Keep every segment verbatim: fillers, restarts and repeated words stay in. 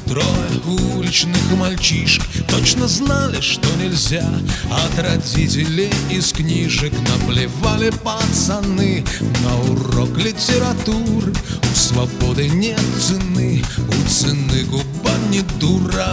Трое уличных мальчишек точно знали, что нельзя. От родителей из книжек наплевали пацаны. На урок литературы у свободы нет цены, у цены губа не дура.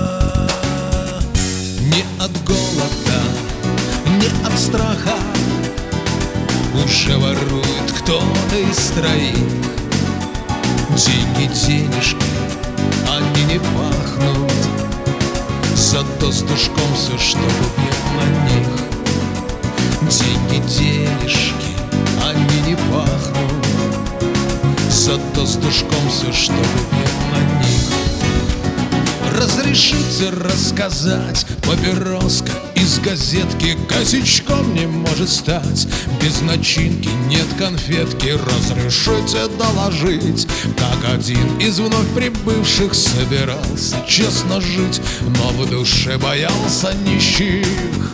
Не от голода, не от страха уже ворует кто-то из троих. Деньги, денежки, они не пахнут, зато с душком все, что купил на них. Деньги, денежки, они не пахнут, зато с душком все, что купил на них. Разрешите рассказать, папироска из газетки косячком не может стать. Без начинки нет конфетки. Разрешите доложить, как один из вновь прибывших собирался честно жить, но в душе боялся нищих.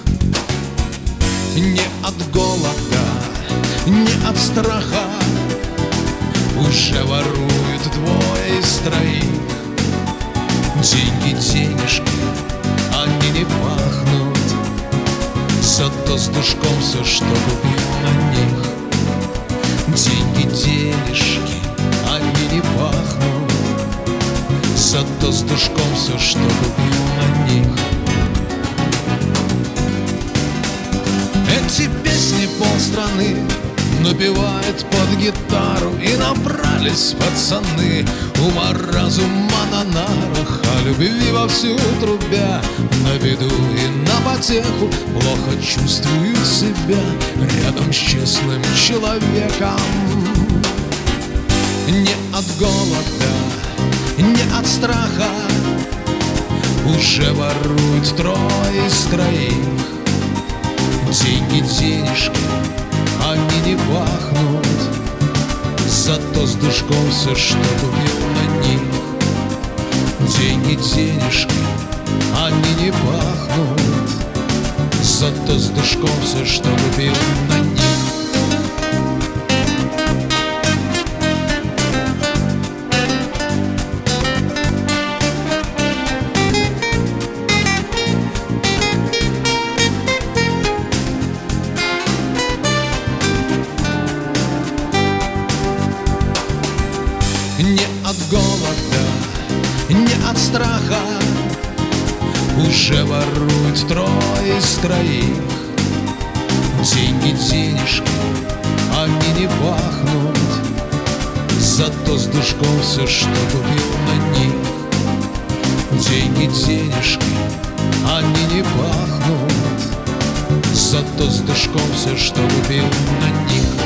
Не от голода, не от страха уже воруют двое из троих. Деньги, денежки, они не пахнут, зато с душком все, что купил на них. Деньги, денежки, они не пахнут, зато с душком все, что купил на них. Эти песни полстраны напевает под гитару, и набрались пацаны ума разума на нарах, о любви вовсю трубя. На беду и на потеху плохо чувствуют себя рядом с честным человеком. Не от голода, не от страха уже воруют трое из троих. Деньги, денежки, они не пахнут, зато с душком все, что купил на них. Деньги, денежки, они не пахнут, зато с душком все, что купил на них. Не от голода, не от страха уже воруют трое из троих. Деньги, денежки, они не пахнут, зато с душком все, что купил на них. Деньги, денежки, они не пахнут, зато с душком все, что купил на них.